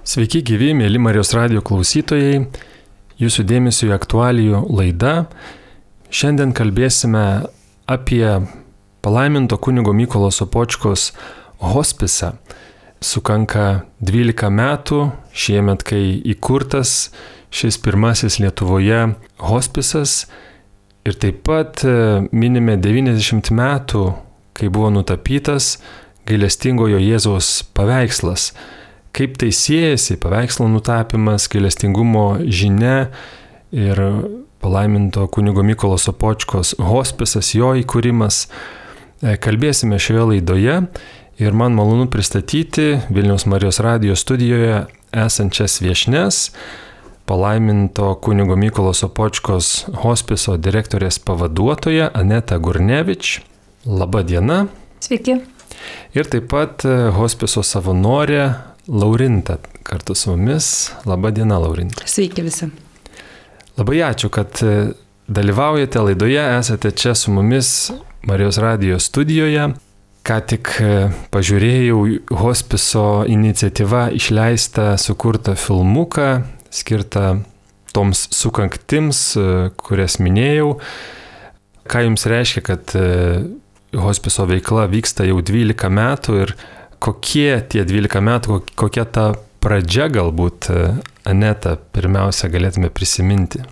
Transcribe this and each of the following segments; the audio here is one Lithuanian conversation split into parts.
Sveiki gyvi, mėly Marijos radijo klausytojai, jūsų dėmesio į aktualijų laida. Šiandien kalbėsime apie palaiminto kunigo Mykolo Sopočkos hospisą. Sukanka 12 metų šiemet, kai įkurtas šis pirmasis Lietuvoje hospisas ir taip pat minime 90 metų, kai buvo nutapytas gailestingojo Jėzaus paveikslas. Kaip tai siejasi paveikslo nutapimas, gailestingumo žinia ir palaiminto kunigo Mykolo Sopočkos hospisas, jo įkūrimas. Kalbėsime šioje laidoje ir man malonu pristatyti Vilniaus Marijos radijo studijoje esančias viešnias, palaiminto kunigo Mykolo Sopočkos hospiso direktorės pavaduotoja Aneta Gurnevič. Labą dieną. Sveiki. Ir taip pat hospiso savanorė Laurinta kartu su mumis. Labą dieną, Laurinta. Sveiki visi. Labai ačiū, kad dalyvaujate laidoje, esate čia su mumis Marijos radijo studijoje. Ką tik pažiūrėjau hospiso iniciatyva išleistą sukurtą filmuką, skirtą toms sukanktims, kurias minėjau. Ką jums reiškia, kad hospiso veikla vyksta jau 12 metų ir kokie tie 12 metų, kokia ta pradžia galbūt, Aneta, pirmiausia galėtume prisiminti?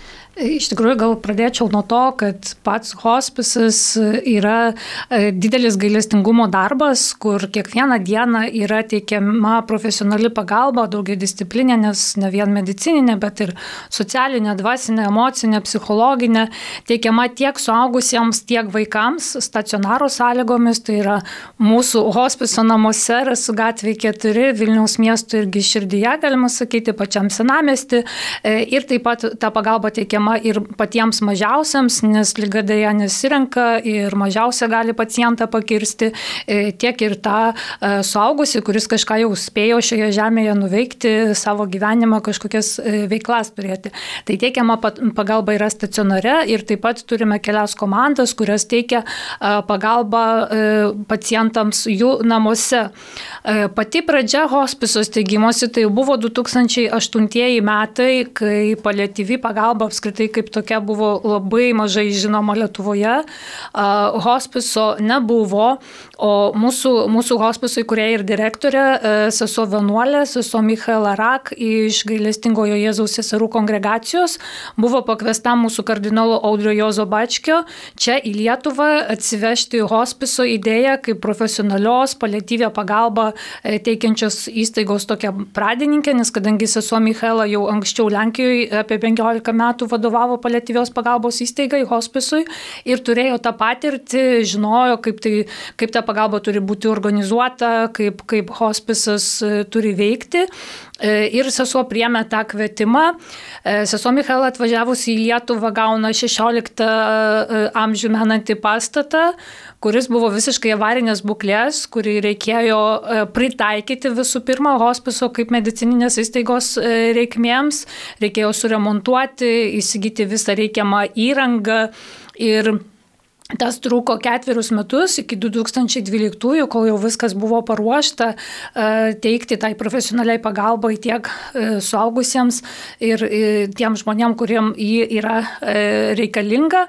Iš tikrųjų, gal pradėčiau nuo to, kad pats hospisas yra didelis gailestingumo darbas, kur kiekvieną dieną yra teikiama profesionali pagalba, daugiadisciplininė, nes ne vien medicininė, bet ir socialinė, dvasinė, emocinė, psichologinė, teikiama tiek suaugusiems, tiek vaikams stacionaro sąlygomis, tai yra mūsų hospiso namuose, Rasų gatvėje 4, Vilniaus miesto irgi širdyje, galima sakyti, pačiam senamiesty, ir taip pat ta pagalba teikiama ir patiems mažiausiams, nes liga deja nesirenka ir mažiausia gali pacientą pakirsti, tiek ir tą suaugusį, kuris kažką jau spėjo šioje žemėje nuveikti, savo gyvenimą kažkokias veiklas turėti. Tai teikiama pagalba yra stacionare ir taip pat turime kelias komandas, kurios teikia pagalbą pacientams jų namuose. Pati pradžia hospiso steigimosi tai buvo 2008 metai, kai paliatyvi pagalba apskritai kaip tokia buvo labai mažai žinoma Lietuvoje. Hospiso nebuvo, o mūsų hospiso įkūrėja ir direktorė, sesuo vienuolė, sesuo Michaela Rak iš gailestingojo Jėzaus seserų kongregacijos, buvo pakviesta mūsų kardinolo Audrio Juozo Bačkio čia į Lietuvą atsivežti hospiso idėją kaip profesionalios paliatyvią pagalbą teikiančios įstaigos tokia pradininkė, nes kadangi sesuo Michaela jau anksčiau Lenkijoje apie 15 metų vadovavo paliatyvios pagalbos įstaigai, hospisui, ir turėjo tą patirtį, žinojo, kaip ta pagalba turi būti organizuota, kaip hospisas turi veikti. Ir sesuo priėmė tą kvietimą. Sesuo Michaela atvažiavusi į Lietuvą gauna 16 amžių menantį pastatą, kuris buvo visiškai avarinės būklės, kurį reikėjo pritaikyti visų pirma hospiso kaip medicininės įstaigos reikmėms, reikėjo suremontuoti, įsigyti visą reikiamą įrangą ir tas truko 4 metus iki 2012, kol jau viskas buvo paruošta teikti tai profesionaliai pagalbai tiek suaugusiems ir tiem žmonėm, kuriem ji yra reikalinga.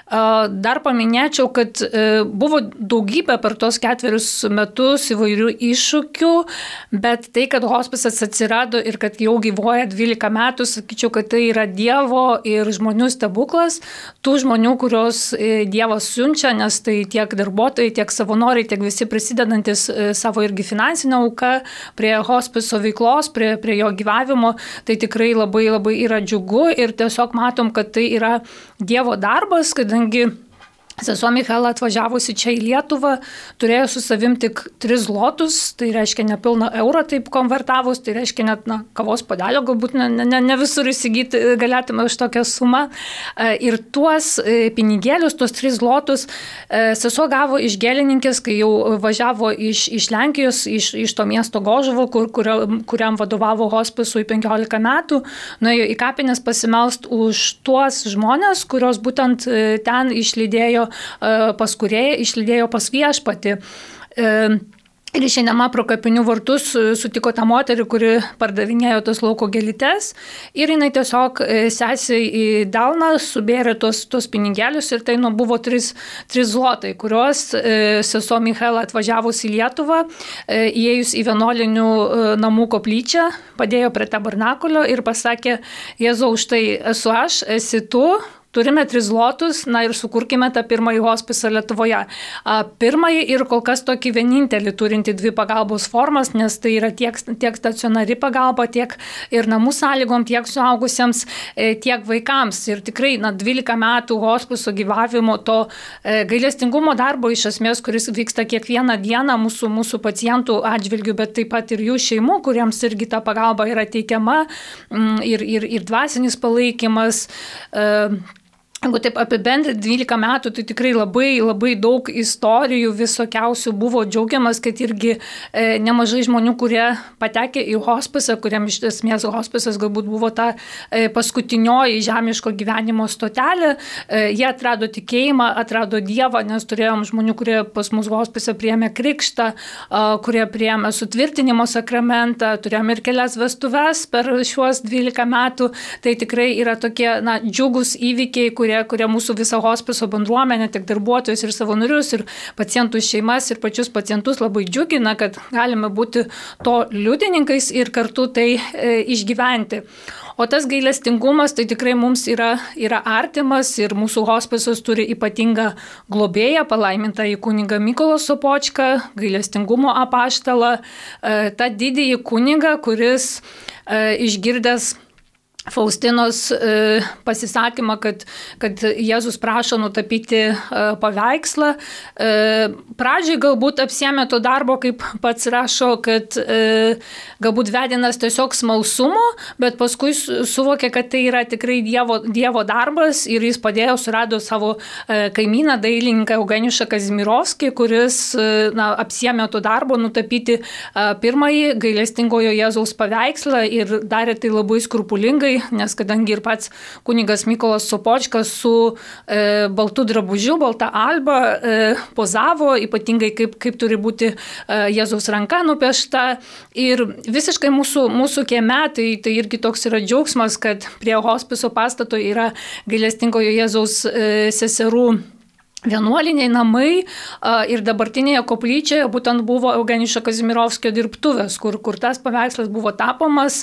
Dar paminėčiau, kad buvo daugybė per tos 4 metus įvairių iššūkių, bet tai, kad hospisas atsirado ir kad jau gyvuoja 12 metų, sakyčiau, kad tai yra Dievo ir žmonių stebuklas, tų žmonių, kurios Dievas siunčia, nes tai tiek darbuotojai, tiek savanoriai, tiek visi prisidedantis savo irgi finansinę auką prie hospiso veiklos, prie jo gyvavimo, tai tikrai labai labai yra džiugu ir tiesiog matom, kad tai yra Dievo darbas, kadangi sesuo Michaela atvažiavusi čia į Lietuvą turėjo su savim tik 3 zlotus, tai reiškia nepilną eurą taip konvertavus, tai reiškia net kavos puodelio, galbūt ne visur įsigyti galėtume už tokią sumą. Ir tuos pinigėlius, tuos 3 zlotus sesuo gavo iš gėlininkės, kai jau važiavo iš Lenkijos, iš to miesto Gožuvo, kuriam vadovavo hospisui 15 metų, nuėjo į kapines pasimelst už tuos žmonės, kurios būtent ten išlydėjo pas kūrėją, išlydėjo pas viešpatį. Ir išeinama pro kapinių vartus sutiko tą moterį, kuri pardavinėjo tos lauko gėlytes. Ir jinai tiesiog sesė į delną, subėrė tos pinigėlius ir tai buvo 3 zlotai, kuriuos sesuo Michaela atvažiavus į Lietuvą, įėjus į vienuolinių namų koplyčią, padėjo prie tabernakulio ir pasakė: Jėzau, štai esu aš, esi tu. Turime 3 zlotus, ir sukurkime tą pirmąjį hospisą Lietuvoje. Pirmąjį ir kol kas tokį vienintelį turinti 2 pagalbos formas, nes tai yra tiek stacionari pagalba, tiek ir namų sąlygom, tiek suaugusiems, tiek vaikams. Ir tikrai 12 metų hospiso gyvavimo, to gailestingumo darbo iš esmės, kuris vyksta kiekvieną dieną mūsų pacientų atžvilgių, bet taip pat ir jų šeimų, kuriems irgi ta pagalba yra teikiama, ir dvasinis palaikymas. Jeigu taip apibendrinti 12 metų, tai tikrai labai, labai daug istorijų visokiausių buvo. Džiaugiamas, kad irgi nemažai žmonių, kurie patekė į hospisą, kuriam iš esmės hospisas galbūt buvo ta paskutinioji žemiško gyvenimo stotelė, jie atrado tikėjimą, atrado Dievą, nes turėjom žmonių, kurie pas mus hospisą priėmė krikštą, kurie priėmė sutvirtinimo sakramentą, turėjom ir kelias vestuves per šiuos 12 metų. Tai tikrai yra tokie džiugus įvykiai, kurie mūsų visą hospiso bendruomenę, tiek darbuotojus ir savanorius, ir pacientų šeimas, ir pačius pacientus labai džiugina, kad galime būti to liudininkais ir kartu tai išgyventi. O tas gailestingumas tai tikrai mums yra artimas ir mūsų hospisas turi ypatingą globėją, palaimintą į kunigą Mykolą Sopočką, gailestingumo apaštalą, tą didįjį kunigą, kuris išgirdęs Faustinos pasisakymą, kad Jėzus prašo nutapyti paveikslą. Pradžiai galbūt apsiėmė to darbo, kaip pats rašo, kad galbūt vedinas tiesiog smalsumo, bet paskui suvokė, kad tai yra tikrai Dievo darbas ir jis surado savo kaimyną, dailininką Eugeniušą Kazimirovskį, kuris apsiėmė to darbo nutapyti pirmąjį gailestingojo Jėzaus paveikslą ir darė tai labai skrupulingai, nes kadangi ir pats kunigas Mykolas Sopočkas su baltu drabužiu, balta alba pozavo, ypatingai kaip turi būti Jėzaus ranka nupiešta. Ir visiškai mūsų kieme, tai irgi toks yra džiaugsmas, kad prie hospiso pastato yra gailestingojo Jėzaus seserų vienuoliniai namai ir dabartinėje koplyčioje būtent buvo Eugeniušo Kazimirovskio dirbtuvės, kur tas paveikslas buvo tapomas.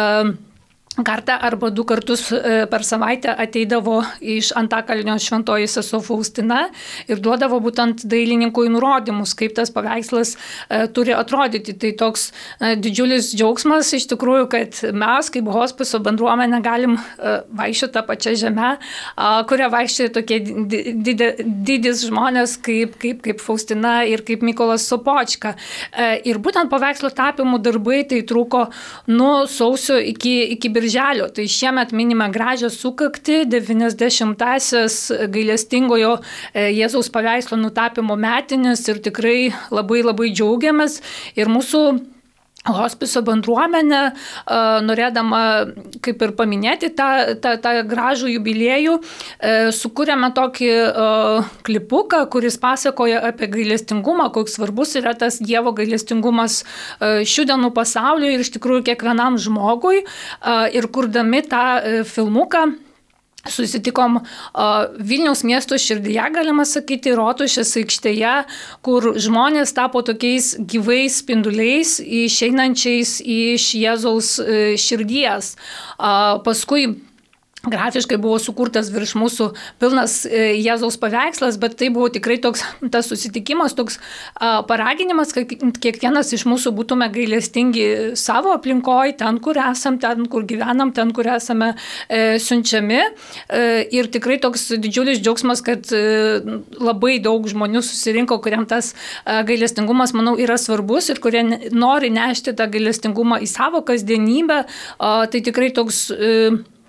Kartą arba 2 kartus per savaitę ateidavo iš Antakalnio šventoji sesuo Faustina ir duodavo būtent dailininkui nurodymus, kaip tas paveikslas turi atrodyti. Tai toks didžiulis džiaugsmas iš tikrųjų, kad mes kaip hospiso bendruomenė galim vaikščioti tą pačią žemę, kurią vaikščioja tokie didis žmonės kaip Faustina ir kaip Mykolas Sopočka. Ir būtent paveikslo tapymų darbai tai truko nuo sausio iki birželio. Tai šiemet minime gražią sukaktį, 90-asias gailestingojo Jėzaus paveikslo nutapymo metinės ir tikrai labai labai džiaugiamės. Ir mūsų hospiso bendruomenė, norėdama kaip ir paminėti tą gražų jubiliejų, sukūrėme tokį klipuką, kuris pasakoja apie gailestingumą, koks svarbus yra tas Dievo gailestingumas šių dienų pasaulyje ir iš tikrųjų kiekvienam žmogui. Ir kurdami tą filmuką, susitikom Vilniaus miesto širdyje, galima sakyti, Rotušės aikštėje, kur žmonės tapo tokiais gyvais spinduliais, išeinančiais iš Jėzaus širdies. Paskui grafiškai buvo sukurtas virš mūsų pilnas Jėzaus paveikslas, bet tai buvo tikrai toks tas susitikimas, toks paraginimas, kad kiekvienas iš mūsų būtume gailestingi savo aplinkoje, ten, kur esam, ten, kur gyvenam, ten, kur esame siunčiami. Ir tikrai toks didžiulis džiaugsmas, kad labai daug žmonių susirinko, kuriam tas gailestingumas, manau, yra svarbus ir kurie nori nešti tą gailestingumą į savo kasdienybę. Tai tikrai toks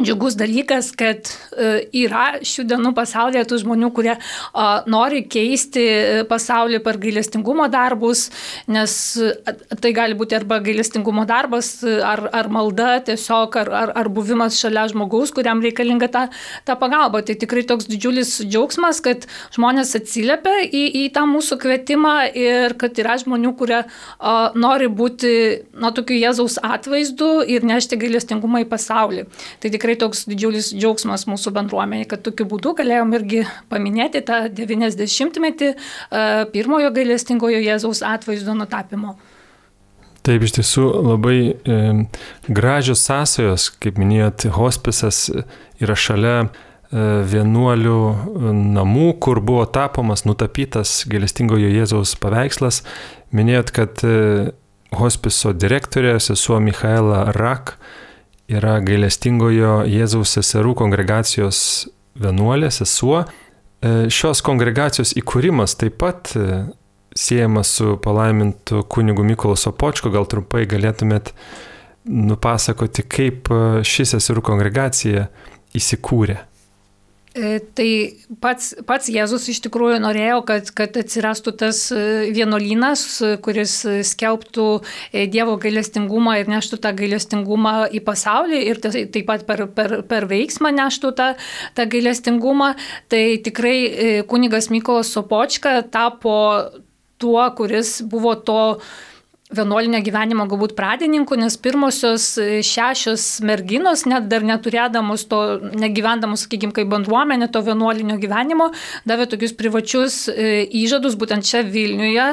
džiugus dalykas, kad yra šių dienų pasaulyje tų žmonių, kurie nori keisti pasaulį per gailestingumo darbus, nes tai gali būti arba gailestingumo darbas, ar malda tiesiog, ar buvimas šalia žmogaus, kuriam reikalinga ta pagalba. Tai tikrai toks didžiulis džiaugsmas, kad žmonės atsiliepia į tą mūsų kvietimą ir kad yra žmonių, kurie nori būti tokiu Jėzaus atvaizdu ir nešti gailestingumą į pasaulį. Tai tikrai toks didžiulis džiaugsmas mūsų bendruomeniai, kad tokiu būdu galėjom irgi paminėti tą 90-metį pirmojo gailestingojo Jėzaus atvaizdo nutapimo. Taip, iš tiesų labai gražios sąsajos, kaip minėjot, hospisas yra šalia vienuolių namų, kur buvo tapomas, nutapytas gailestingojo Jėzaus paveikslas. Minėjot, kad hospiso direktorė, sesuo Michaela Rak, yra gailestingojo Jėzaus seserų kongregacijos vienuolė, sesuo. Šios kongregacijos įkūrimas taip pat siejamas su palaimintu kunigu Mykolu Sopočko. Gal trumpai galėtumėt nupasakoti, kaip ši seserų kongregacija įsikūrė? Tai pats Jėzus iš tikrųjų norėjo, kad atsirastų tas vienuolynas, kuris skelbtų Dievo gailestingumą ir neštų tą gailestingumą į pasaulį ir taip pat per veiksmą neštų tą gailestingumą. Tai tikrai kunigas Mykolas Sopočka tapo tuo, kuris buvo to vienuolinio gyvenimo galbūt pradininku, nes pirmosios 6 merginos, net dar neturėdamos to, negyvendamos, sakykime, kaip bendruomenė to vienuolinio gyvenimo, davė tokius privačius įžadus, būtent čia Vilniuje.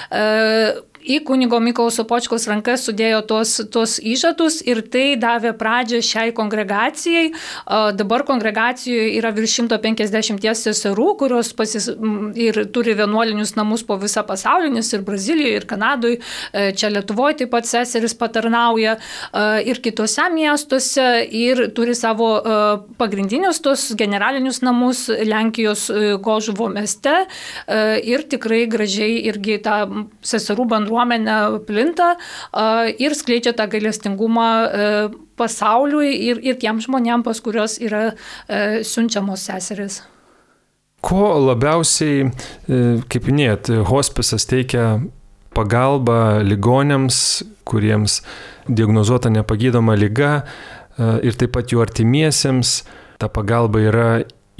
Į kunigo Mykolo Sopočkos rankas sudėjo tos įžadus ir tai davė pradžią šiai kongregacijai. Dabar kongregacijoje yra virš 150 seserų, kurios ir turi vienuolinius namus po visą pasaulį, nes ir Brazilijoje, ir Kanadoje, čia Lietuvoje taip pat seseris patarnauja ir kitose miestuose ir turi savo pagrindinius tos generalinius namus Lenkijos Gožuvo mieste ir tikrai gražiai irgi tą seserų bendruomenę plinta ir skleidžia tą gailestingumą pasauliui ir tiem žmonėm, pas kurios yra siunčiamos seseris. Ko labiausiai, kaip minėjot, hospisas teikia pagalbą ligoniams, kuriems diagnozuota nepagydoma liga ir taip pat jų artimiesiems. Ta pagalba yra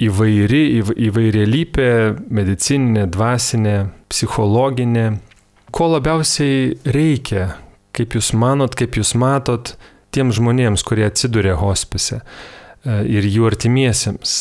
įvairialypė, medicininė, dvasinė, psichologinė. Ko labiausiai reikia, kaip jūs manot, kaip jūs matot, tiems žmonėms, kurie atsiduria hospise ir jų artimiesiems?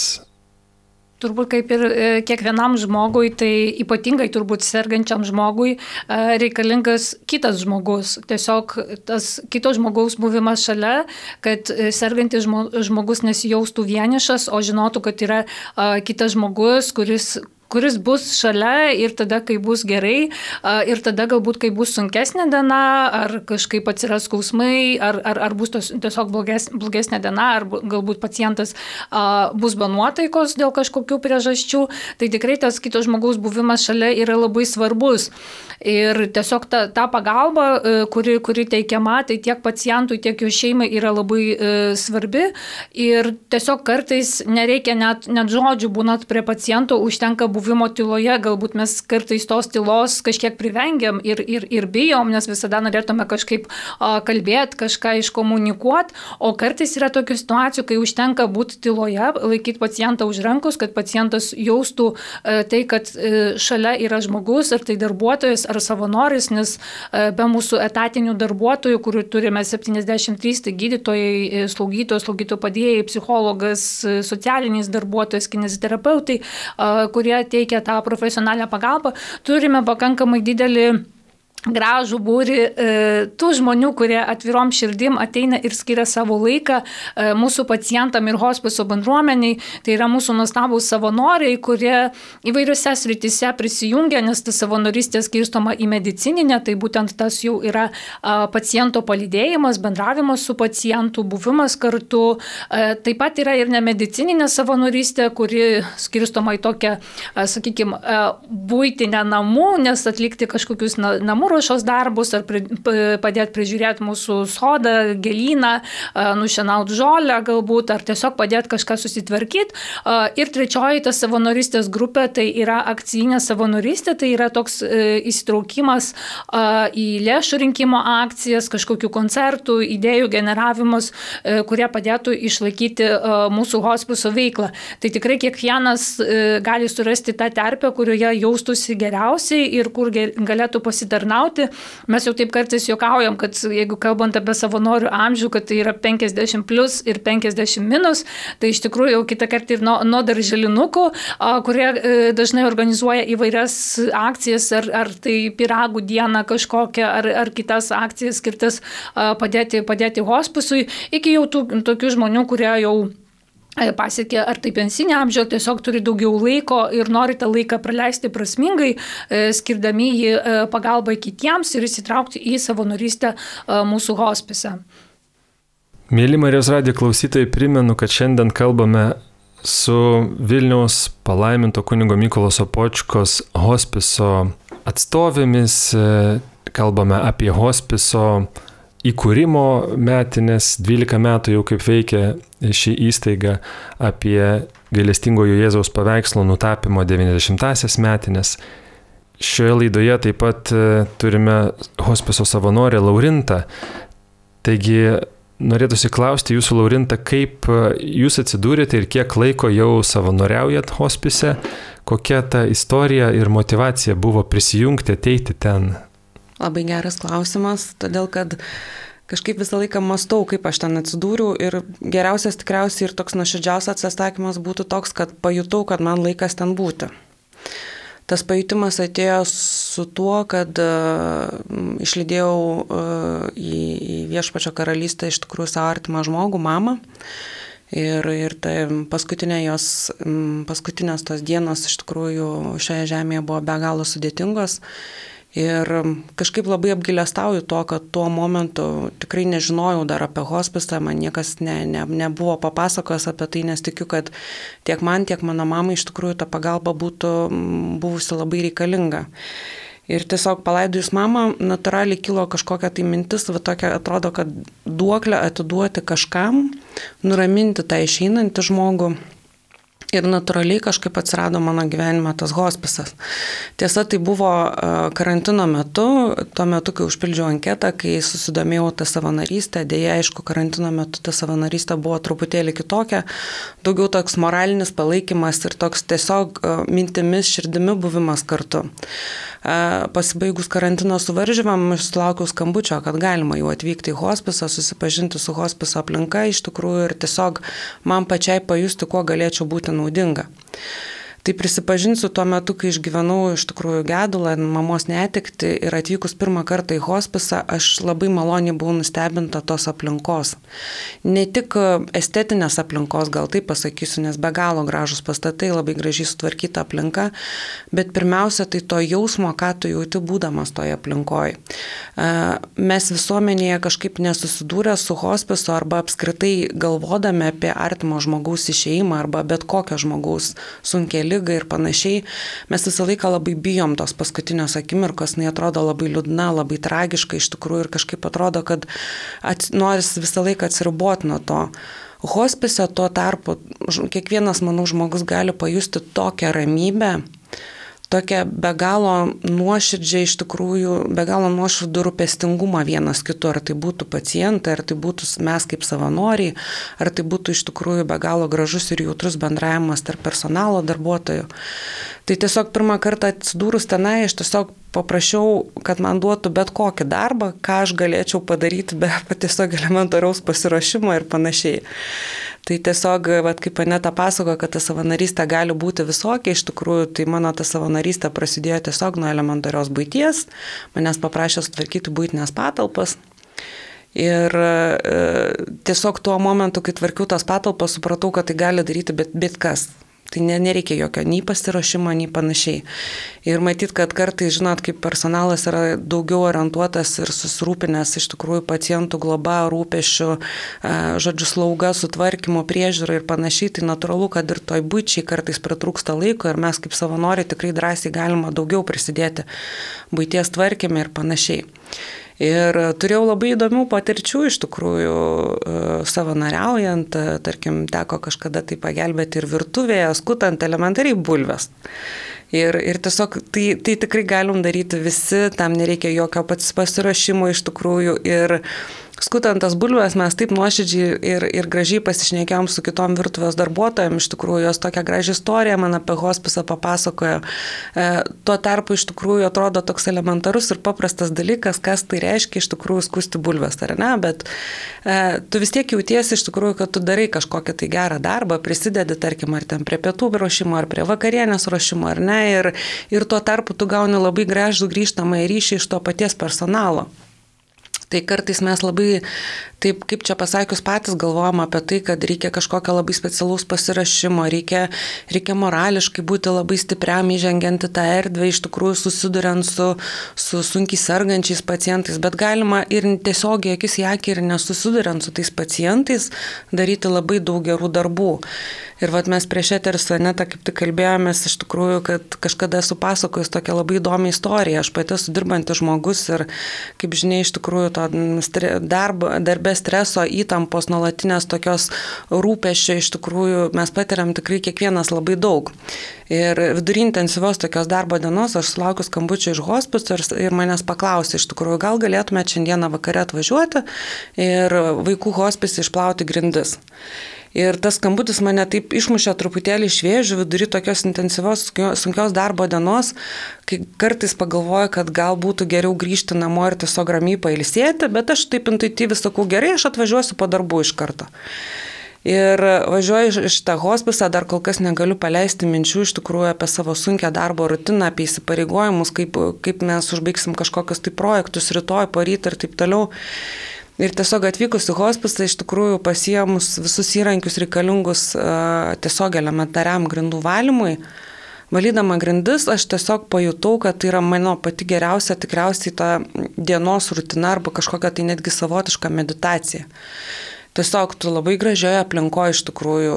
Turbūt kaip ir kiekvienam žmogui, tai ypatingai turbūt sergančiam žmogui reikalingas kitas žmogus. Tiesiog tas kito žmogaus buvimas šalia, kad sergantis žmogus nesijaustų vienišas, o žinotų, kad yra kitas žmogus, kuris bus šalia ir tada, kai bus gerai, ir tada galbūt, kai bus sunkesnė diena, ar kažkaip atsiras skausmai, ar bus tiesiog blogesnė diena, ar galbūt pacientas bus be nuotaikos dėl kažkokių priežasčių, tai tikrai tas kito žmogaus buvimas šalia yra labai svarbus. Ir tiesiog ta pagalba, kuri teikiama, tai tiek pacientui, tiek jo šeimai yra labai svarbi. Ir tiesiog kartais nereikia net žodžių būnant prie paciento, užtenka buvimo tyloje, galbūt mes kartais tos tylos kažkiek privengiam ir bijom, nes visada norėtume kažkaip kalbėti, kažką iškomunikuoti, o kartais yra tokių situacijų, kai užtenka būti tyloje, laikyti pacientą už rankos, kad pacientas jaustų tai, kad šalia yra žmogus, ar tai darbuotojas, ar savanoris, nes be mūsų etatinių darbuotojų, kurių turime 73, tai gydytojai, slaugytojų padėjėjai, psichologas, socialinis darbuotojas, kineziterapeutai, kurie teikia tą profesionalią pagalbą, turime pakankamai didelį gražų būrį tų žmonių, kurie atvirom širdim ateina ir skiria savo laiką mūsų pacientam ir hospiso bendruomeniai. Tai yra mūsų nuostabūs savanoriai, kurie įvairiose srityse prisijungia, nes ta savanorystė skirstoma į medicininę, tai būtent tas jau yra paciento palydėjimas, bendravimas su pacientu, buvimas kartu. Taip pat yra ir nemedicininė savanorystė, kuri skirstoma į tokią, sakykime, buitinę namų, nes atlikti kažkokius namų paruošos darbus, ar padėti prižiūrėti mūsų sodą, gėlyną, nušienauti žolę galbūt, ar tiesiog padėti kažką susitvarkyti. Ir trečioji ta savanorystės grupė, tai yra akcijinė savanorystė, tai yra toks įsitraukimas į lėšų rinkimo akcijas, kažkokių koncertų, idėjų generavimus, kurie padėtų išlaikyti mūsų hospiso veiklą. Tai tikrai kiekvienas gali surasti tą terpę, kurioje jaustųsi geriausiai ir kur galėtų pasitarnauti. Mes jau taip kartais juokaujam, kad jeigu kalbant apie savanorių amžių, kad tai yra 50 plus ir 50 minus, tai iš tikrųjų jau kitą kartą ir nuo darželinukų, kurie dažnai organizuoja įvairias akcijas, ar tai piragų dieną kažkokią, ar kitas akcijas skirtas padėti hospisui, iki jau tokių žmonių, kurie jau pasiekė ar tai pensinį amžių, tiesiog turi daugiau laiko ir nori tą laiką praleisti prasmingai, skirdami jį pagalbai kitiems ir įsitraukti į savanorystę mūsų hospise. Mėly Marijos radijo klausytojai, primenu, kad šiandien kalbame su Vilniaus palaiminto kunigo Mykolo Sopočkos hospiso atstovėmis, kalbame apie hospiso įkūrimo metinės, 12 metų jau kaip veikia ši įstaiga, apie gailestingojo Jėzaus paveikslo nutapymo 90-asias metinės. Šioje laidoje taip pat turime hospiso savanorę Laurintą. Taigi norėtųsi klausti jūsų, Laurinta, kaip jūs atsidūrėte ir kiek laiko jau savanoriaujat hospise, kokia ta istorija ir motyvacija buvo prisijungti, ateiti ten? Labai geras klausimas, todėl kad kažkaip visą laiką mąstau, kaip aš ten atsidūriau ir geriausias tikriausiai ir toks nuoširdžiausias atsakymas būtų toks, kad pajutau, kad man laikas ten būti. Tas pajutimas atėjo su tuo, kad išlydėjau į Viešpačio karalystę iš tikrųjų savo artimą žmogų, mamą. Ir tai paskutinės tos dienos iš tikrųjų šioje žemėje buvo be galo sudėtingos. Ir kažkaip labai apgailestauju to, kad tuo momentu tikrai nežinojau dar apie hospisą, man niekas nebuvo papasakojęs apie tai, nes tikiu, kad tiek man, tiek mano mamai iš tikrųjų ta pagalba būtų buvusi labai reikalinga. Ir tiesiog palaidojus mamą, natūraliai kilo kažkokia tai mintis, va tokia atrodo, kad duoklę atiduoti kažkam, nuraminti tą išeinantį žmogų. Ir natūraliai kažkaip atsirado mano gyvenime tas hospisas. Tiesa, tai buvo karantino metu, tuo metu, kai užpildžiau anketą, kai susidomėjau tą savanorystę, dėja, aišku, karantino metu ta savanorystė buvo truputėlį kitokia, daugiau toks moralinis palaikymas ir toks tiesiog mintimis, širdimi buvimas kartu. Pasibaigus karantino suvaržymam, aš sulaukiau skambučio, kad galima jau atvykti į hospisą, susipažinti su hospiso aplinka iš tikrųjų ir tiesiog man pačiai pajusti, kuo galėčiau būti naudinga. Tai prisipažinsiu, tuo metu, kai išgyvenau iš tikrųjų gedulą, mamos netekti ir atvykus pirmą kartą į hospisą, aš labai maloniai buvau nustebinta tos aplinkos. Ne tik estetinės aplinkos, gal taip pasakysiu, nes be galo gražus pastatai, labai gražiai sutvarkyta aplinka, bet pirmiausia, tai to jausmo, ką tu jauti būdamas toje aplinkoje. Mes visuomenėje kažkaip nesusidūrę su hospisu arba apskritai galvodami apie artimo žmogaus išėjimą arba bet kokio žmogaus sunkiai ir panašiai, mes visą laiką labai bijom tos paskutinės akimirkos, jinai atrodo labai liūdna, labai tragiška iš tikrųjų ir kažkaip atrodo, kad norisi visą laiką atsiriboti nuo to. Hospise tuo tarpu kiekvienas, manau, žmogus gali pajusti tokią ramybę, tokią be galo nuoširdžiai iš tikrųjų, be galo nuoširdų rūpestingumą vienas kitu, ar tai būtų pacientai, ar tai būtų mes kaip savanoriai, ar tai būtų iš tikrųjų be galo gražus ir jautrus bendravimas tarp personalo darbuotojų. Tai tiesiog pirmą kartą atsidūrus tenai, aš tiesiog paprašiau, kad man duotų bet kokį darbą, ką aš galėčiau padaryti be tiesiog elementaraus pasiruošimo ir panašiai. Tai tiesiog, kaip Aneta pasakojo, kad ta savanorystė gali būti visokia, iš tikrųjų, tai mano ta savanorystė prasidėjo tiesiog nuo elementarios buities, manęs paprašė sutvarkyti buitinės patalpas. Ir tiesiog tuo momentu, kai tvarkiau tas patalpas, supratau, kad tai gali daryti bet kas. Tai nereikia jokio nei pasiruošimo, nei panašiai. Ir matyt, kad kartais, žinot, kaip personalas yra daugiau orientuotas ir susirūpinęs iš tikrųjų pacientų globa, rūpesčių, žodžiu, slauga, sutvarkymo, priežiūra ir panašiai, tai natūralu, kad ir toj buičiai kartais pritrūksta laiko ir mes kaip savanoriai tikrai drąsiai galima daugiau prisidėti buities tvarkyme ir panašiai. Ir turėjau labai įdomių patirčių iš tikrųjų savanoriaujant, tarkim, teko kažkada tai pagelbėti ir virtuvėje, skutant elementariai bulves. Ir tiesiog tai tikrai galim daryti visi, tam nereikia jokio pasiruošimo iš tikrųjų. Ir skutant tas bulves mes taip nuoširdžiai ir gražiai pasišnekėjom su kitom virtuvės darbuotojom, iš tikrųjų jos tokią gražią istoriją man apie hospisą papasakojo. Tuo tarpu iš tikrųjų atrodo toks elementarus ir paprastas dalykas, kas tai reiškia iš tikrųjų skusti bulves, ar ne, bet tu vis tiek jautiesi iš tikrųjų, kad tu darai kažkokią tai gerą darbą, prisidedi, tarkim, ar ten prie pietų ruošimo, ar prie vakarienės ruošimo, ar ne, ir tuo tarpu tu gauni labai gražų grįžtamąjį ryšį iš to paties personalo. Tai kartais mes labai, taip kaip čia pasakius, patys galvojam apie tai, kad reikia kažkokio labai specialaus pasirašymo, reikia morališkai būti labai stipriam įžengiant į tą erdvę, iš tikrųjų susiduriant su sunkiai sergančiais pacientais, bet galima ir tiesiogiai akis į akį ir nesusiduriant su tais pacientais daryti labai daug gerų darbų. Ir vat mes prieš eterį su Aneta kaip tik kalbėjomės iš tikrųjų, kad kažkada esu pasakojus tokią labai įdomią istoriją. Aš pati esu dirbantis žmogus ir, kaip žinia, iš tikrųjų to darbe streso, įtampos, nuolatinės tokios rūpesčio iš tikrųjų mes patiriam tikrai kiekvienas labai daug. Ir vidury intensyvios tokios darbo dienos aš sulaukiu skambučio iš hospiso ir manęs paklausė iš tikrųjų, gal galėtumėte šiandieną vakare atvažiuoti ir vaikų hospise išplauti grindis. Ir tas skambutis mane taip išmušė truputėlį iš vėžių vidury tokios intensyvios, sunkios darbo dienos, kai kartais pagalvoju, kad gal būtų geriau grįžti namo ir tiesiog ramiai pailsėti, bet aš taip intuityviai sakau, gerai, aš atvažiuosiu po darbų iš karto. Ir važiuoju iš tą hospisą, dar kol kas negaliu paleisti minčių iš tikrųjų apie savo sunkią darbo rutiną, apie įsipareigojimus, kaip mes užbaigsim kažkokius tai projektus rytoj, poryt ir taip toliau. Ir tiesiog atvykus į hospisą, iš tikrųjų pasiemus visus įrankius reikalingus tiesiog elementariam grindų valymui, valydama grindis, aš tiesiog pajutau, kad tai yra mano pati geriausia tikriausiai ta dienos rutina arba kažkokia tai netgi savotiška meditacija. Tiesiog tu labai gražioje aplinkoje iš tikrųjų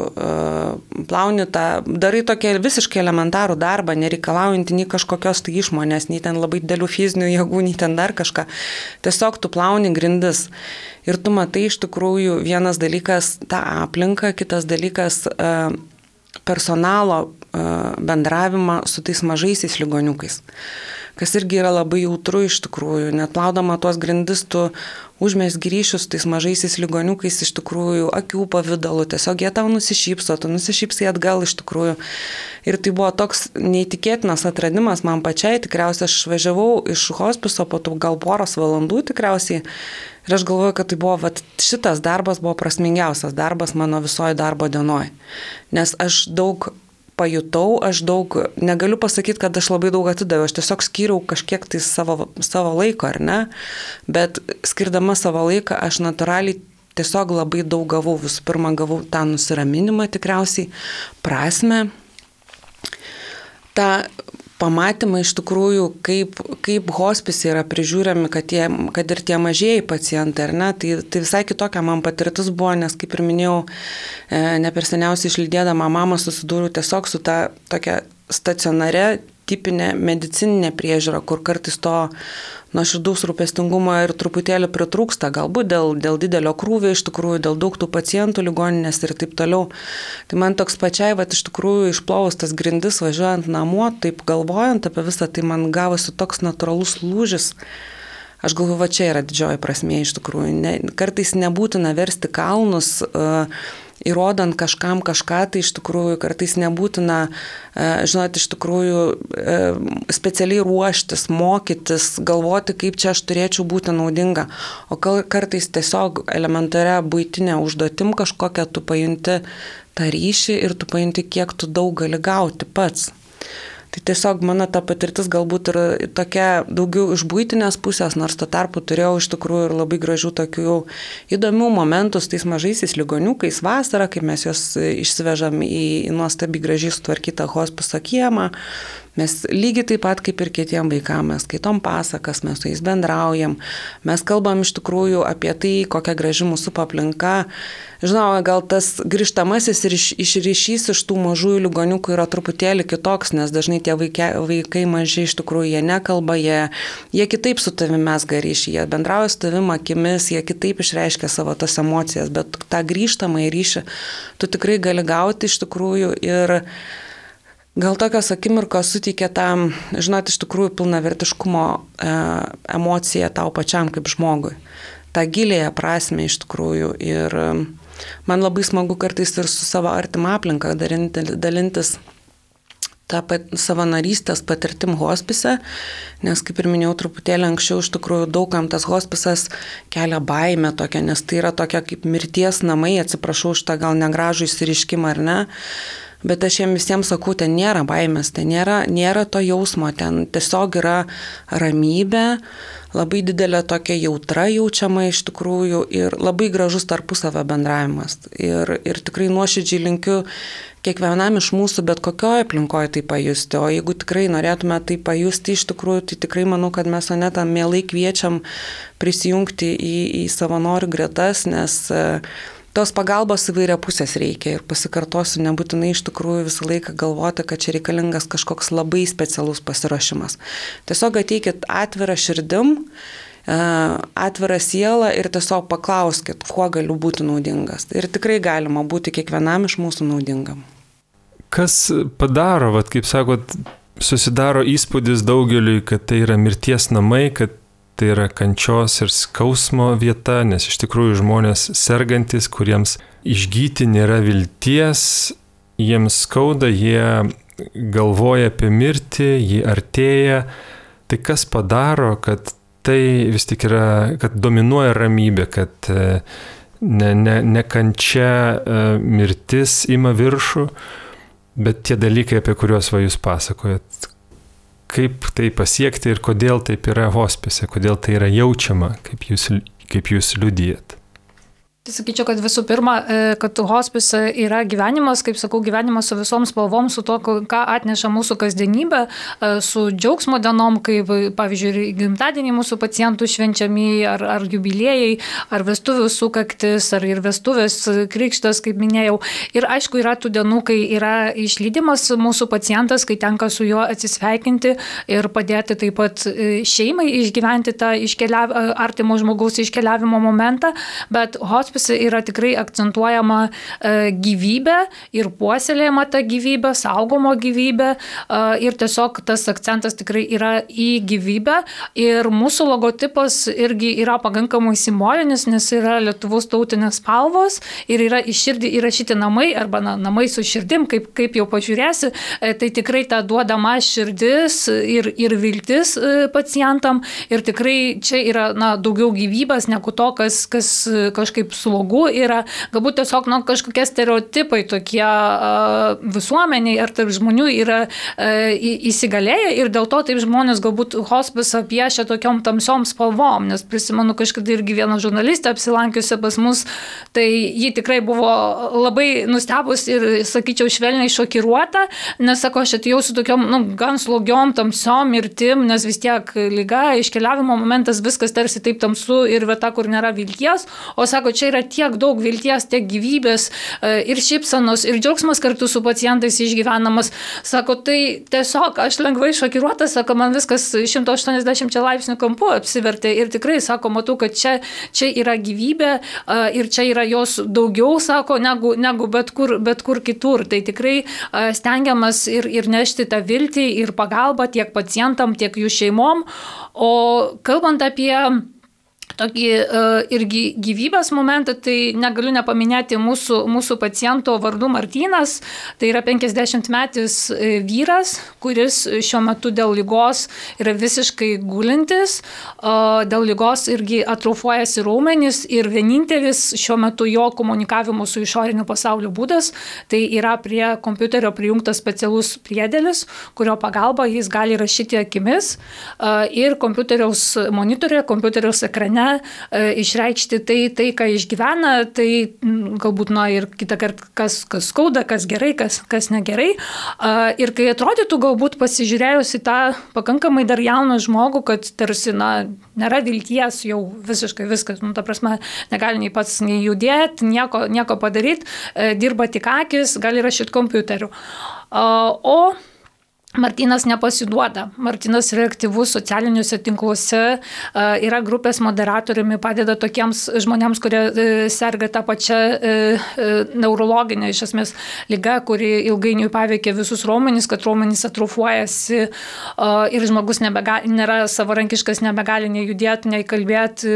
plauni tą, darai tokią visiškai elementarų darbą, nereikalaujantį nei kažkokios tai išmonės, nei ten labai didelių fizinių jėgų, nei ten dar kažką. Tiesiog tu plauni grindis ir tu matai iš tikrųjų vienas dalykas tą aplinką, kitas dalykas personalo bendravimą su tais mažaisiais ligoniukais. Kas irgi yra labai jautru iš tikrųjų, net plaudama tuos grindis, tu užmesgi ryšius su tais mažaisiais ligoniukais iš tikrųjų akių pavidalu, tiesiog jie tau nusišypso, tu nusišypsai atgal iš tikrųjų. Ir tai buvo toks neįtikėtinas atradimas man pačiai, tikriausiai aš važiavau iš hospiso po tų gal poros valandų tikriausiai ir aš galvoju, kad tai buvo, šitas darbas buvo prasmingiausias darbas mano visoje darbo dienoje, nes aš daug pajutau, aš daug, negaliu pasakyti, kad aš labai daug atidaviau, aš tiesiog skyriau kažkiek tai savo laiko, ar ne, bet skirdama savo laiką aš natūraliai tiesiog labai daug gavau, visų pirma gavau tą nusiraminimą tikriausiai, prasmę, tą pamatymą iš tikrųjų, kaip hospise yra prižiūrimi, kad ir tie mažieji pacientai, ar ne, tai visai kitokia man patirtis buvo, nes kaip ir minėjau, ne per seniausiai išlydėdama mamą susidūriau tiesiog su ta tokia stacionare, tipinė medicininė priežiūra, kur kartais to nuoširdaus rūpestingumo ir truputėlį pritrūksta, galbūt dėl didelio krūvio iš tikrųjų, dėl daug tų pacientų ligoninės ir taip toliau. Tai man toks pačiai, iš tikrųjų išplovus tas grindis, važiuojant namo, taip galvojant apie visą, tai man gavosi toks natūralus lūžis. Aš galvoju, čia yra didžioji prasmė iš tikrųjų. Kartais nebūtina versti kalnus, įrodant kažkam kažką, tai iš tikrųjų kartais nebūtina, žinot, iš tikrųjų specialiai ruoštis, mokytis, galvoti, kaip čia aš turėčiau būti naudinga. O kartais tiesiog elementaria buitinė užduotim kažkokią tu pajunti tą ryšį ir tu pajunti, kiek tu daug gali gauti pats. Tai tiesiog mano ta patirtis galbūt ir tokia daugiau iš buitinės pusės, nors tuo tarpu turėjau iš tikrųjų ir labai gražių tokių įdomių momentų su tais mažaisiais ligoniukais vasarą, kai mes juos išsivežam į nuostabiai gražiai sutvarkytą hospiso kiemą. Mes lygiai taip pat kaip ir kitiem vaikam, mes skaitom pasakas, mes su jais bendraujam, mes kalbam iš tikrųjų apie tai, kokia graži mūsų aplinka. Žinau, gal tas grįžtamasis ir išryšys iš tų mažųjų ligoniukų yra truputėlį kitoks, nes dažnai tie vaikai maži iš tikrųjų jie nekalba, jie kitaip su tavimi mezga ryšį, jie bendrauja su tavimi akimis, jie kitaip išreiškia savo tas emocijas, bet tą grįžtamą ryšį tu tikrai gali gauti iš tikrųjų ir gal tokios akimirkos suteikia tą, žinot, iš tikrųjų pilnavertiškumo emociją tau pačiam kaip žmogui. Ta gilėja prasme iš tikrųjų ir man labai smagu kartais ir su savo artima aplinka dalintis tą savanorystės patirtim hospise, nes kaip ir minėjau truputėlį anksčiau, iš tikrųjų daugam tas hospisas kelia baimę tokią, nes tai yra tokia kaip mirties namai, atsiprašau už tą gal negražų išsiriškimą ar ne. Bet aš jiems visiems sakau, ten nėra baimės, ten nėra to jausmo, ten tiesiog yra ramybė, labai didelė tokia jautra jaučiama iš tikrųjų ir labai gražus tarpusavio bendravimas. Ir tikrai nuoširdžiai linkiu kiekvienam iš mūsų bet kokioje aplinkoje tai pajusti, o jeigu tikrai norėtume tai pajusti iš tikrųjų, tai tikrai manau, kad mes Anetą mielai kviečiam prisijungti į savanorių gretas, nes tos pagalbos įvairia pusės reikia ir pasikartosiu, nebūtinai iš tikrųjų visą laiką galvoti, kad čia reikalingas kažkoks labai specialus pasiruošimas. Tiesiog ateikit atvirą širdim, atvirą sielą ir tiesiog paklauskit, kuo galiu būti naudingas. Ir tikrai galima būti kiekvienam iš mūsų naudingam. Kas padaro, kaip sakot, susidaro įspūdis daugeliui, kad tai yra mirties namai, kad tai yra kančios ir skausmo vieta, nes iš tikrųjų žmonės sergantis, kuriems išgyti nėra vilties, jiems skauda, jie galvoja apie mirtį, jį artėja. Tai kas padaro, kad tai vis tik yra, kad dominuoja ramybė, kad ne kančia mirtis ima viršų, bet tie dalykai, apie kuriuos jūs pasakojat. Kaip tai pasiekti ir kodėl taip yra hospise, kodėl tai yra jaučiama, kaip jūs liudijat? Sakyčiau, kad visų pirma, kad hospise yra gyvenimas, kaip sakau, gyvenimas su visom spalvom, su to, ką atneša mūsų kasdienybė, su džiaugsmo dienom, kaip, pavyzdžiui, gimtadieniai mūsų pacientų švenčiami, ar jubiliejai, ar vestuvių sukaktis, ar ir vestuvės krikštas, kaip minėjau. Ir aišku, yra tų dienų, kai yra išlydimas mūsų pacientas, kai tenka su juo atsisveikinti ir padėti taip pat šeimai išgyventi tą artimo žmogaus iškeliavimo momentą, bet hospise yra tikrai akcentuojama gyvybė ir puoselėjama ta gyvybė, saugoma gyvybė ir tiesiog tas akcentas tikrai yra į gyvybę ir mūsų logotipas irgi yra pakankamai simbolinis, nes yra Lietuvos tautinės spalvos ir yra į širdį įrašyti namai arba namai su širdim, kaip jau pažiūrėsi, tai tikrai ta duodama širdis ir viltis pacientam ir tikrai čia yra daugiau gyvybės negu to, kas kažkaip slogų yra, galbūt tiesiog kažkokie stereotipai tokie visuomeniai ar tarp žmonių yra įsigalėję ir dėl to taip žmonės galbūt hospisą piešia tokiom tamsiom spalvom, nes prisimenu kažkada irgi vieną žurnalistę apsilankiusią pas mus, tai ji tikrai buvo labai nustebus ir, sakyčiau, švelniai šokiruota, nes sako, aš atėjau su tokiom gan slogiom, tamsiom mirtim, nes vis tiek liga, iškeliavimo momentas, viskas tarsi taip tamsu ir vieta, kur nėra vilties, o sako, čia yra tiek daug vilties, tiek gyvybės ir šypsenos, ir džiaugsmas kartu su pacientais išgyvenamas. Sako, tai tiesiog aš lengvai šokiruotas, sako, man viskas 180 laipsnių kampu apsivertė ir tikrai, sako, matau, kad čia yra gyvybė ir čia yra jos daugiau, sako, negu bet kur kitur. Tai tikrai stengiamas ir nešti tą viltį ir pagalbą tiek pacientam, tiek jų šeimom. O kalbant apie tokį irgi gyvybės momentą, tai negaliu nepaminėti mūsų paciento vardu Martynas. Tai yra 50-metis vyras, kuris šiuo metu dėl ligos yra visiškai gulintis. Dėl ligos irgi atrofuojasi raumenys ir vienintelis šiuo metu jo komunikavimo su išoriniu pasauliu būdas, tai yra prie kompiuterio prijungtas specialus priedėlis, kurio pagalba jis gali rašyti akimis ir kompiuteriaus monitorė, kompiuteriaus ekrane išreikšti tai, ką išgyvena, tai galbūt, ir kitą kartą, kas skauda, kas gerai, kas negerai. Ir kai atrodytų, galbūt pasižiūrėjus į tą pakankamai dar jauną žmogų, kad tarsi, nėra vilties, jau visiškai viskas, ta prasme, negali nei pats nei judėti, nieko padaryti, dirba tik akis, gali rašyti kompiuteriu. O Martynas nepasiduoda. Martynas yra aktyvus socialiniuose tinkluose, yra grupės moderatoriumi, padeda tokiems žmonėms, kurie serga tą pačią neurologinę, iš esmės, ligą, kuri ilgainiui paveikia visus raumenis, kad raumenys atrofuojasi ir žmogus nėra savarankiškas, nebegali nei judėti, nei kalbėti,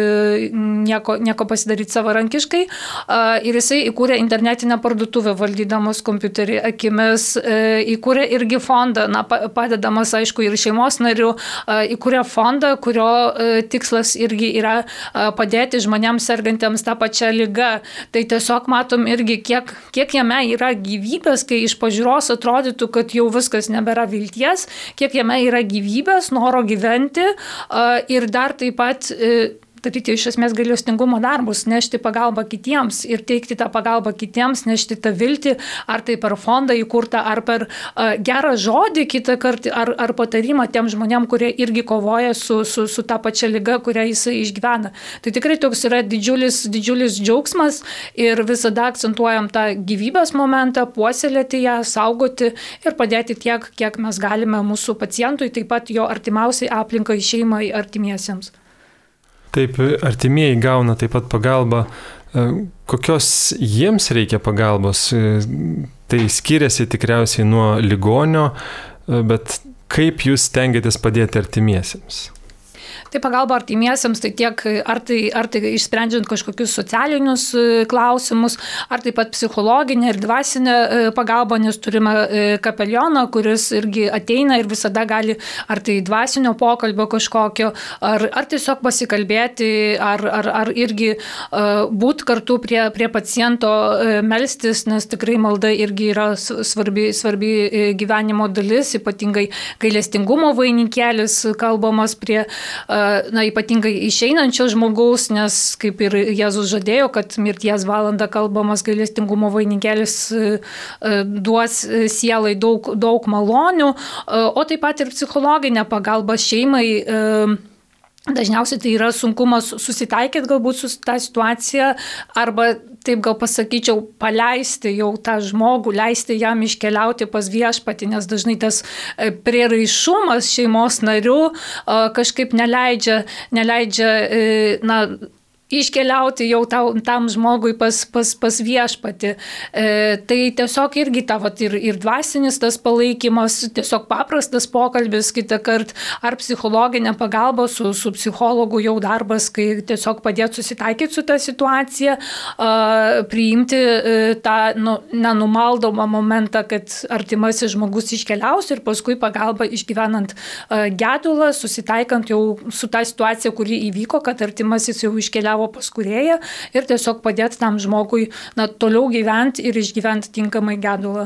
nieko pasidaryti savarankiškai. Ir jisai įkūrė internetinę parduotuvę, valdydamas kompiuterį akimis, įkūrė irgi fondą, padedamas, aišku, ir šeimos narių, įkūrė fondą, kurio tikslas irgi yra padėti žmonėms sergantiems tą pačią ligą. Tai tiesiog matom irgi, kiek jame yra gyvybės, kai iš pažiūros atrodytų, kad jau viskas nebėra vilties, kiek jame yra gyvybės, noro gyventi ir dar taip pat daryti iš esmės gailestingumo darbus, nešti pagalbą kitiems ir teikti tą pagalbą kitiems, nešti tą viltį, ar tai per fondą įkurtą, ar per gerą žodį kitą kartą, ar patarimą tiem žmonėm, kurie irgi kovoja su tą pačia liga, kurią jisai išgyvena. Tai tikrai toks yra didžiulis džiaugsmas ir visada akcentuojam tą gyvybės momentą, puoselėti ją, saugoti ir padėti tiek, kiek mes galime mūsų pacientui, taip pat jo artimiausiai aplinkai, šeimai, artimiesiems. Taip, artimieji gauna taip pat pagalbą. Kokios jiems reikia pagalbos? Tai skiriasi tikriausiai nuo ligonio, bet kaip jūs stengiatės padėti artimiesiems? Tai pagalba artimiesiems, tai tiek ar tai išsprendžiant kažkokius socialinius klausimus, ar taip pat psichologinė ir dvasinė pagalba, nes turime kapelioną, kuris irgi ateina ir visada gali ar tai dvasinio pokalbio kažkokio, ar tiesiog pasikalbėti, ar irgi būti kartu prie paciento, melstis, nes tikrai malda irgi yra svarbi gyvenimo dalis, ypatingai gailestingumo vainikėlis kalbamas prie ypatingai išeinančio žmogaus, nes kaip ir Jėzus žadėjo, kad mirties valandą kalbamas gailestingumo vainikėlis duos sielai daug malonių, o taip pat ir psichologinė pagalba šeimai. Dažniausiai tai yra sunkumas susitaikyti galbūt su tą situaciją arba, taip gal pasakyčiau, paleisti jau tą žmogų, leisti jam iškeliauti pas viešpatį, nes dažnai tas prieraišumas šeimos narių kažkaip neleidžia iškeliauti jau tam žmogui pas viešpatį. Tai tiesiog irgi ir dvasinis tas palaikymas, tiesiog paprastas pokalbis kitą kartą, ar psichologinė pagalba su psichologu jau darbas, kai tiesiog padėti susitaikyti su tą situaciją, priimti tą nenumaldomą momentą, kad artimasis žmogus iškeliaus ir paskui pagalba išgyvenant gedulą, susitaikant jau su tą situaciją, kuri įvyko, kad artimasis jau iškeliavo pas kūrėją ir tiesiog padėti tam žmogui toliau gyventi ir išgyventi tinkamai gedulą.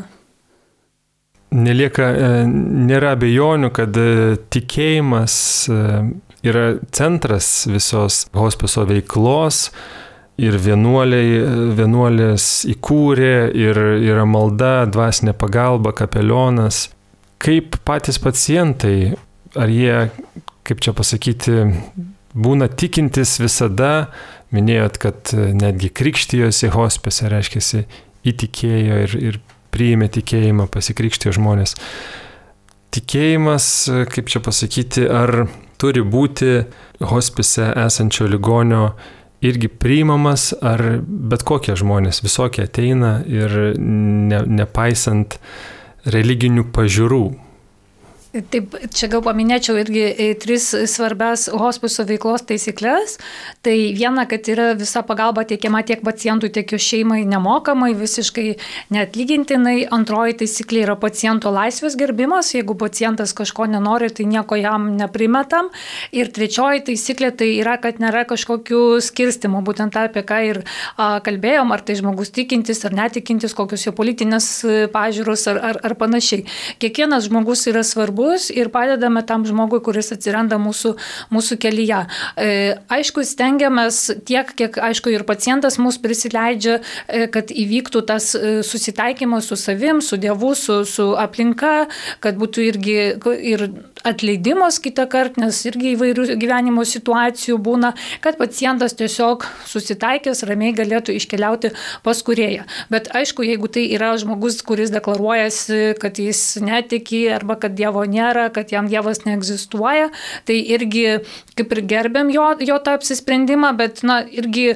Nėra abejonių, kad tikėjimas yra centras visos hospiso veiklos ir vienuolės įkūrė ir yra malda, dvasinė pagalba, kapelionas. Kaip patys pacientai, ar jie, kaip čia pasakyti, būna tikintis visada, minėjot, kad netgi krikštijosi hospise, reiškia, įtikėjo ir priėmė tikėjimą, pasikrikštijo žmonės. Tikėjimas, kaip čia pasakyti, ar turi būti hospise esančio ligonio irgi priimamas, ar bet kokie žmonės, visokie ateina ir nepaisant religinių pažiūrų? Taip, čia gal paminėčiau irgi 3 svarbias hospiso veiklos taisyklės. Tai viena, kad yra visa pagalba teikiama tiek pacientui, tiek jų šeimai nemokamai, visiškai neatlygintinai. Antroji taisyklė yra paciento laisvės gerbimas. Jeigu pacientas kažko nenori, tai nieko jam neprimetam. Ir trečioji taisyklė tai yra, kad nėra kažkokių skirstimų, būtent apie ką ir kalbėjom, ar tai žmogus tikintis ar netikintis, kokios jo politinės pažiūros ar panašiai. Kiekvienas žmogus yra svarbus ir padedame tam žmogui, kuris atsiranda mūsų kelyje. Aišku, stengiamės tiek, kiek, aišku, ir pacientas mus prisileidžia, kad įvyktų tas susitaikymas su savim, su Dievu, su aplinka, kad būtų irgi ir atleidimas kitą kartą, nes irgi įvairių gyvenimo situacijų būna, kad pacientas tiesiog susitaikęs ramiai galėtų iškeliauti pas kūrėją. Bet aišku, jeigu tai yra žmogus, kuris deklaruojasi, kad jis netiki arba kad Dievo nėra, kad jam Dievas neegzistuoja, tai irgi kaip ir gerbėm jo tą apsisprendimą, bet irgi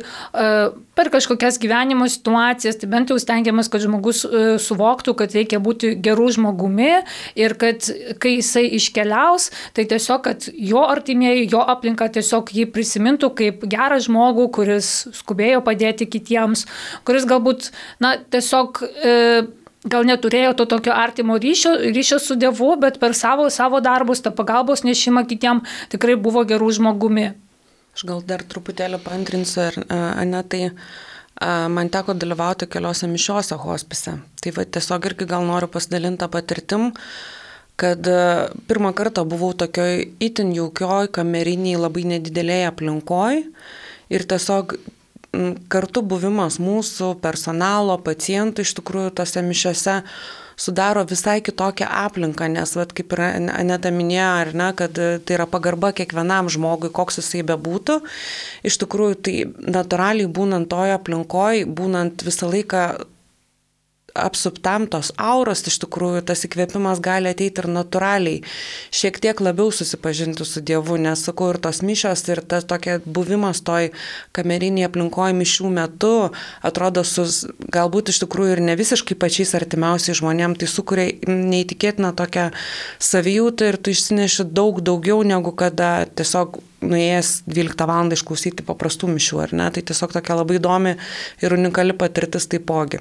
per kažkokias gyvenimo situacijas, tai bent jau stengiamės, kad žmogus suvoktų, kad reikia būti gerų žmogumi ir kad kai jisai iškeliaus, tai tiesiog, kad jo artimieji, jo aplinka tiesiog jį prisimintų kaip gerą žmogų, kuris skubėjo padėti kitiems, kuris galbūt, tiesiog gal neturėjo to tokio artimo ryšio su Dievu, bet per savo darbus, tą pagalbos nešimą kitiem tikrai buvo gerų žmogumi. Aš gal dar truputėlį paantrinsiu, tai man teko dalyvauti keliose mišiose hospise. Tai tiesiog irgi gal noriu pasidalinti patirtim, kad pirmą kartą buvau tokioj itin jaukioj, kameriniai, labai nedidelėje aplinkoj ir tiesiog kartu buvimas mūsų personalo, pacientų iš tikrųjų tose mišiose sudaro visai kitokią aplinką, nes kaip ir Aneta minėjo, kad tai yra pagarba kiekvienam žmogui, koks jisai bebūtų. Iš tikrųjų, tai natūraliai būnant toje aplinkoje, būnant visą laiką apsuptam tos auros, iš tikrųjų tas įkvėpimas gali ateiti ir natūraliai, šiek tiek labiau susipažinti su Dievu, nes sakau, ir tos mišios, ir tas tokia buvimas toj kamerinėje aplinkoje mišių metu, atrodo, galbūt iš tikrųjų ir ne visiškai pačiais artimiausiais žmonėm, tai sukuria neįtikėtina tokia savijautą ir tu išsineši daug daugiau, negu kada tiesiog nuėjęs 12 valandą išklausyti paprastų mišių, ar ne? Tai tiesiog tokia labai įdomi ir unikali patirtis taipogi.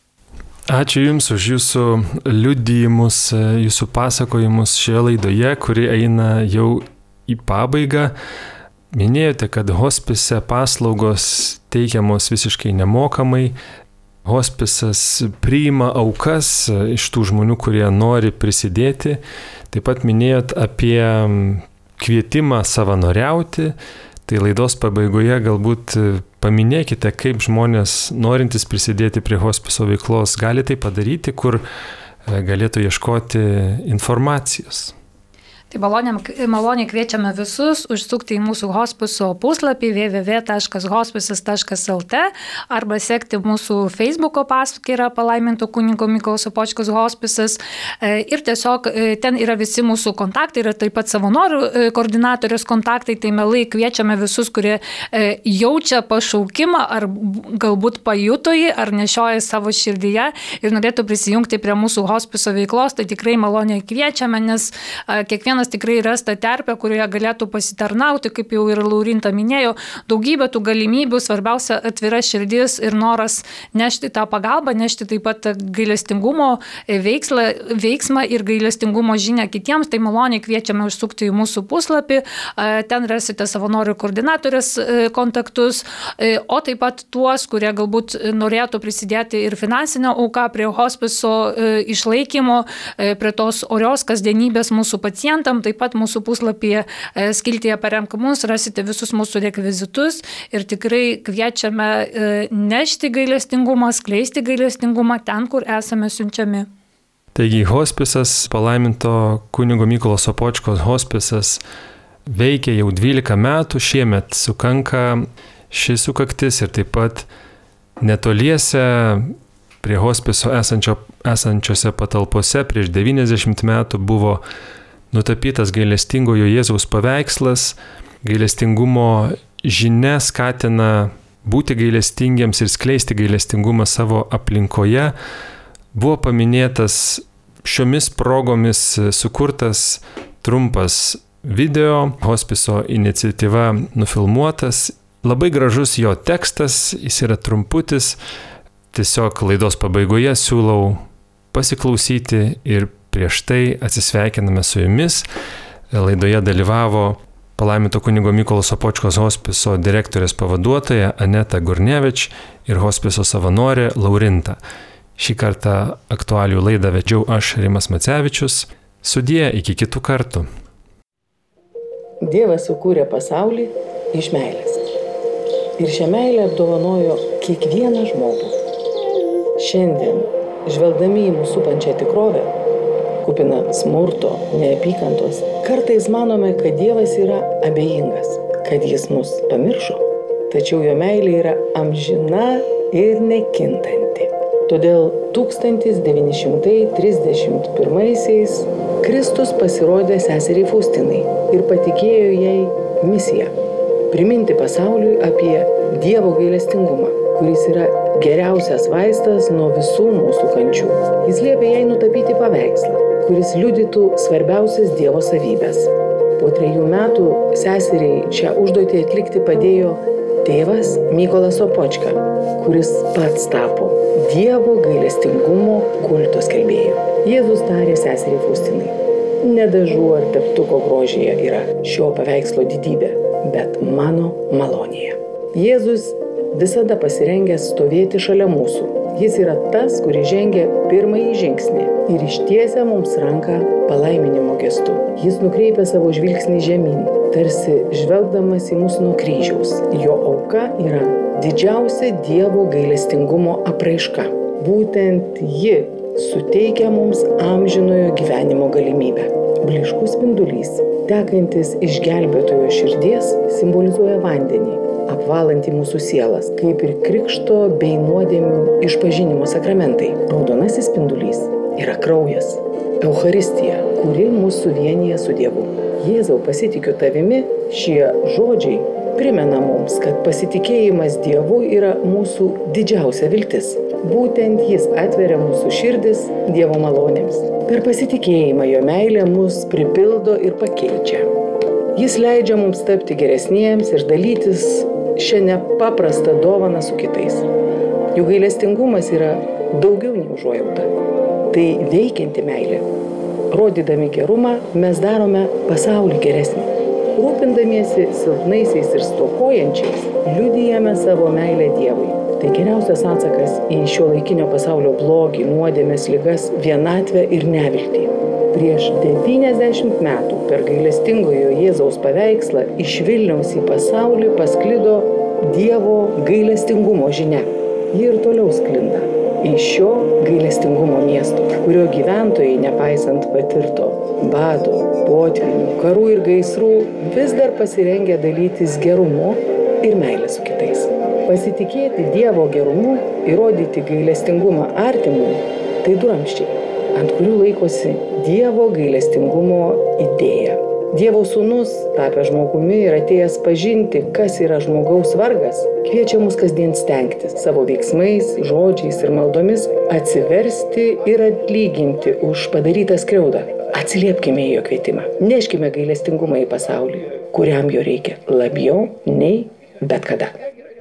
Ačiū Jums už Jūsų liudijimus, Jūsų pasakojimus šioje laidoje, kuri eina jau į pabaigą. Minėjote, kad hospise paslaugos teikiamos visiškai nemokamai. Hospisas priima aukas iš tų žmonių, kurie nori prisidėti. Taip pat minėjot apie kvietimą savanoriauti. Tai laidos pabaigoje galbūt paminėkite, kaip žmonės norintys prisidėti prie hospiso veiklos gali tai padaryti, kur galėtų ieškoti informacijos. Tai maloniai kviečiame visus užsukti į mūsų hospiso puslapį www.hospices.lt arba sekti mūsų Facebook'o paskyrą Palaiminto kunigo Mykolo Sopočkos hospisas. Ir tiesiog ten yra visi mūsų kontaktai, yra taip pat savanorių koordinatorius kontaktai, tai mielai kviečiame visus, kurie jaučia pašaukimą ar galbūt pajuto jį, ar nešioja savo širdyje ir norėtų prisijungti prie mūsų hospiso veiklos, tai tikrai maloniai kviečiame, nes kiekvienas tikrai ras tą terpę, kurioje galėtų pasitarnauti, kaip jau ir Laurinta minėjo, daugybė tų galimybių, svarbiausia atvira širdis ir noras nešti tą pagalbą, nešti taip pat gailestingumo veiksmą ir gailestingumo žinią kitiems, tai maloniai kviečiame užsukti į mūsų puslapį, ten rasite savanorių koordinatorės kontaktus, o taip pat tuos, kurie galbūt norėtų prisidėti ir finansinę auką prie hospiso išlaikymo, prie tos orios kasdienybės mūsų pacientams. Taip pat mūsų puslapyje skiltyje Paremk mus rasite visus mūsų rekvizitus ir tikrai kviečiame nešti gailestingumą, skleisti gailestingumą ten, kur esame siunčiami. Taigi hospisas, Palaiminto kunigo Mykolo Sopočkos hospisas veikia jau 12 metų, šiemet sukanka šis sukaktis ir taip pat netoliese prie hospiso esančiose patalpose prieš 90 metų buvo nutapytas gailestingojo Jėzaus paveikslas. Gailestingumo žinia skatina būti gailestingiems ir skleisti gailestingumą savo aplinkoje. Buvo paminėtas šiomis progomis sukurtas trumpas video, hospiso iniciatyva nufilmuotas. Labai gražus jo tekstas, jis yra trumputis. Tiesiog laidos pabaigoje siūlau pasiklausyti ir prieš tai atsisveikiname su jumis. Laidoje dalyvavo palaiminto kunigo Mykolo Sopočkos hospiso direktorės pavaduotoja Aneta Gurnevič ir hospiso savanorė Laurinta. Šį kartą aktualijų laidą vedžiau aš, Rimas Macevičius. Sudie, iki kitų kartų. Dievas sukūrė pasaulį iš meilės. Ir šią meilę apdovanojo kiekvieną žmogų. Šiandien, žvelgdami į mūsų supančią tikrovę, kupina smurto, neapykantos, kartais manome, kad Dievas yra abejingas, kad jis mus pamiršo. Tačiau jo meilė yra amžina ir nekintanti. Todėl 1931-aisiais Kristus pasirodė seseriai Faustinai ir patikėjo jai misiją – priminti pasauliui apie Dievo gailestingumą, kuris yra geriausias vaistas nuo visų mūsų kančių. Jis liepė jai nutapyti paveikslą, kuris liudytų svarbiausias Dievo savybės. Po 3 metų seseriai šią užduotį atlikti padėjo tėvas Mykolas Sopočka, kuris pats tapo Dievo gailestingumo kulto skelbėju. Jėzus tarė seseriai Faustinai: ne dažų ar teptuko grožyje yra šio paveikslo didybė, bet mano malonėje. Jėzus visada pasirengęs stovėti šalia mūsų. Jis yra tas, kuris žengia pirmąjį žingsnį ir ištiesia mums ranką palaiminimo gestu. Jis nukreipia savo žvilgsnį žemyn, tarsi žvelgdamas į mus nuo kryžiaus. Jo auka yra didžiausia Dievo gailestingumo apraiška. Būtent ji suteikia mums amžinojo gyvenimo galimybę. Blyškus spindulys, tekantis iš gelbėtojo širdies, simbolizuoja vandenį, apvalantį mūsų sielas, kaip ir krikšto bei nuodėmių išpažinimo sakramentai. Raudonasis spindulys yra kraujas, Eucharistija, kuri mus suvienyje su Dievu. Jėzau, pasitikiu tavimi, šie žodžiai primena mums, kad pasitikėjimas Dievu yra mūsų didžiausia viltis. Būtent jis atveria mūsų širdis Dievo malonėms. Per pasitikėjimą jo meilė mus pripildo ir pakeičia. Jis leidžia mums tapti geresniems ir dalytis šią nepaprastą dovaną su kitais. Jų gailestingumas yra daugiau nei užuojauta. Tai veikianti meilė. Rodydami gerumą, mes darome pasaulį geresnį. Rūpindamiesi silpnaisiais ir stokojančiais, liudijame savo meilę Dievui. Tai geriausias atsakas į šiuolaikinio pasaulio blogį, nuodėmes, ligas, vienatvę ir neviltį. Prieš 90 metų per gailestingojo Jėzaus paveikslą iš Vilniaus į pasaulį pasklido Dievo gailestingumo žinia. Ji ir toliau sklinda iš šio gailestingumo miesto, kurio gyventojai, nepaisant patirto bado, potvynių, karų ir gaisrų, vis dar pasirengę dalytis gerumu ir meilę su kitais. Pasitikėti Dievo gerumu ir rodyti gailestingumą artimui – tai 2 ramsčiai, ant kurių laikosi Dievo gailestingumo idėja. Dievo sūnus, tapęs žmogumi ir atėjęs pažinti, kas yra žmogaus vargas, kviečia mus kasdien stengtis savo veiksmais, žodžiais ir maldomis atsiversti ir atlyginti už padarytą skriaudą. Atsiliepkime į jo kvietimą. Neškime gailestingumą į pasaulį, kuriam jo reikia labiau nei bet kada.